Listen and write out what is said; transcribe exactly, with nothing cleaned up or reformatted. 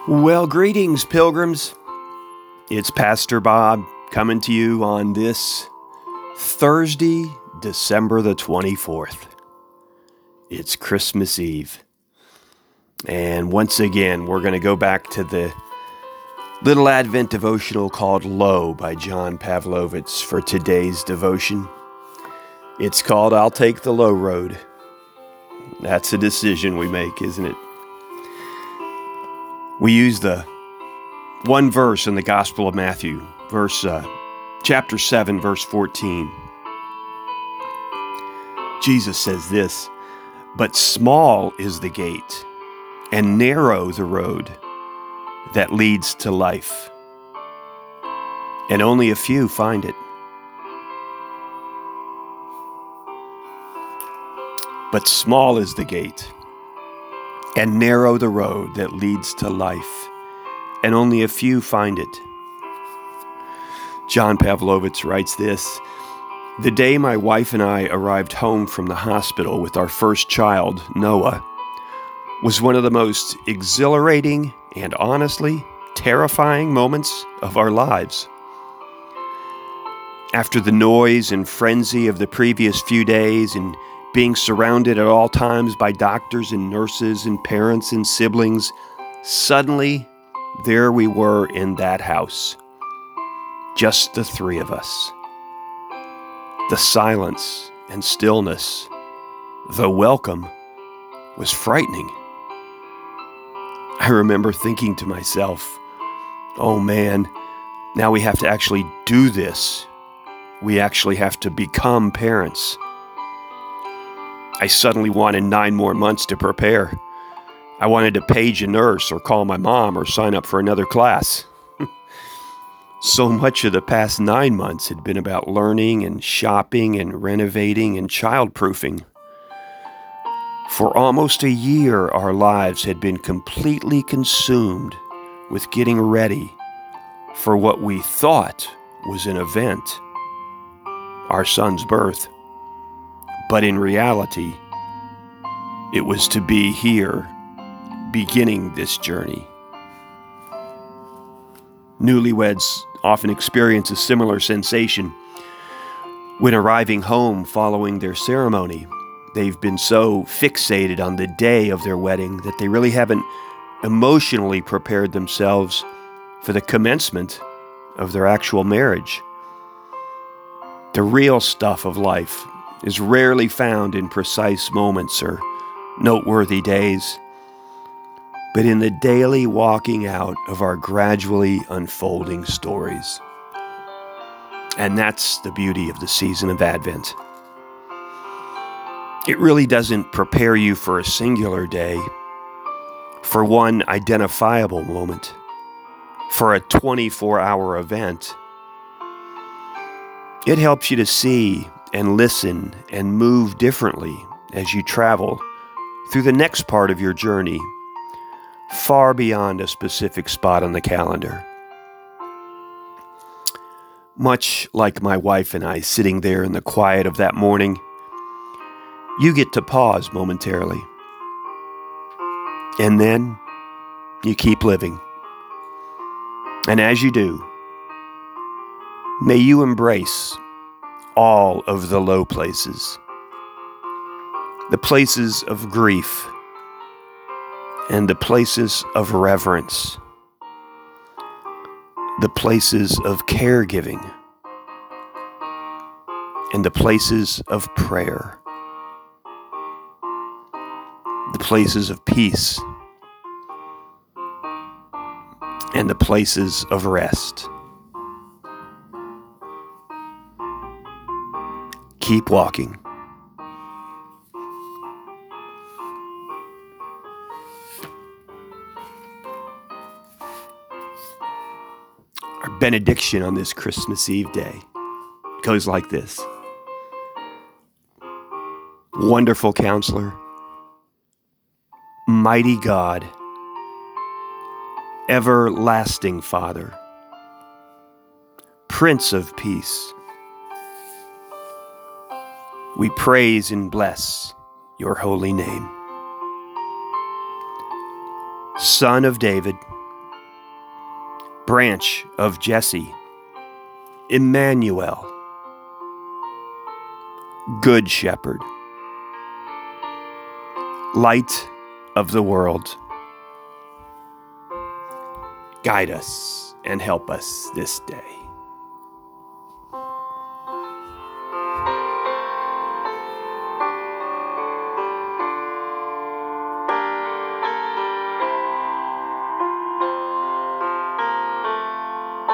Well, greetings, pilgrims. It's Pastor Bob coming to you on this Thursday, December the twenty-fourth. It's Christmas Eve. And once again, we're going to go back to the little Advent devotional called Lo by John Pavlovitz for today's devotion. It's called I'll Take the Low Road. That's a decision we make, isn't it? We use the one verse in the Gospel of Matthew, verse uh, chapter seven, verse fourteen. Jesus says this, "But small is the gate, and narrow the road that leads to life, and only a few find it." But small is the gate, and narrow the road that leads to life, and only a few find it. John Pavlovitz writes this, "The day my wife and I arrived home from the hospital with our first child, Noah, was one of the most exhilarating and honestly terrifying moments of our lives. After the noise and frenzy of the previous few days and being surrounded at all times by doctors and nurses and parents and siblings, suddenly there we were in that house, just the three of us. The silence and stillness, though welcome, was frightening. I remember thinking to myself, oh man, now we have to actually do this. We actually have to become parents. I suddenly wanted nine more months to prepare. I wanted to page a nurse or call my mom or sign up for another class. So much of the past nine months had been about learning and shopping and renovating and childproofing. For almost a year, our lives had been completely consumed with getting ready for what we thought was an event, our son's birth. But in reality, it was to be here, beginning this journey. Newlyweds often experience a similar sensation when arriving home following their ceremony. They've been so fixated on the day of their wedding that they really haven't emotionally prepared themselves for the commencement of their actual marriage. The real stuff of life is rarely found in precise moments or noteworthy days, but in the daily walking out of our gradually unfolding stories. And that's the beauty of the season of Advent. It really doesn't prepare you for a singular day, for one identifiable moment, for a twenty-four hour event. It helps you to see and listen and move differently as you travel through the next part of your journey, far beyond a specific spot on the calendar. Much like my wife and I sitting there in the quiet of that morning, you get to pause momentarily. And then you keep living. And as you do, may you embrace all of the low places, the places of grief, and the places of reverence, the places of caregiving, and the places of prayer, the places of peace, and the places of rest. Keep walking. Our benediction on this Christmas Eve day goes like this. Wonderful Counselor, mighty God, everlasting Father, Prince of Peace, we praise and bless your holy name. Son of David, branch of Jesse, Emmanuel, Good Shepherd, Light of the world. Guide us and help us this day.